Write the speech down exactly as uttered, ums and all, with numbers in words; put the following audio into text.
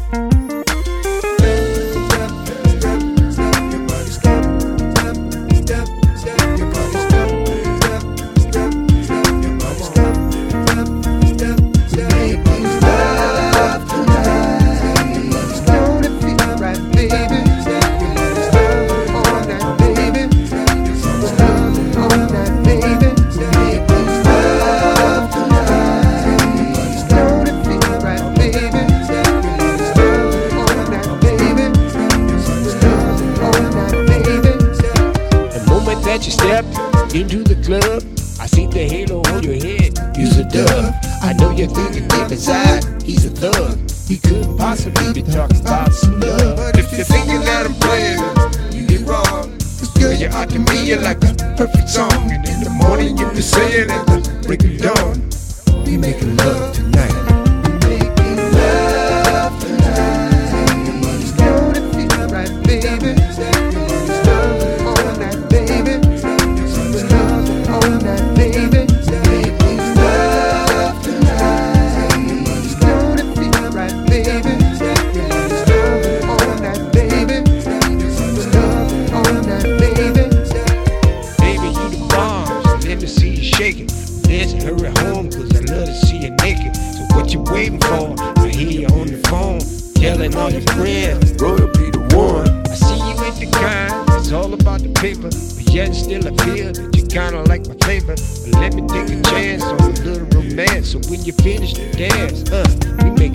That you step into the club, I see the halo on your head. You's a dove. I know you're thinking deep inside, he's a thug. He couldn't possibly be talking about some love. But if you're thinking that I'm playing, you get wrong. Cause girl, you're out to me, you're like a perfect song. And in the morning you be saying at the break of dawn, we making love tonight. We making love tonight. Don't it feel right, baby? Let's hurry home, cause I love to see you naked. So what you waiting for? I hear you on the phone, telling all your friends, bro, to be the one. I see you ain't the kind, it's all about the paper. But yet still I feel that you kinda like my flavor. But let me take a chance on a little romance. So when you finish the dance, uh, we make